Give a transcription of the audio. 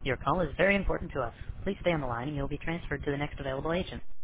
Your call is very important to us. Please stay on the line and you'll be transferred to the next available agent.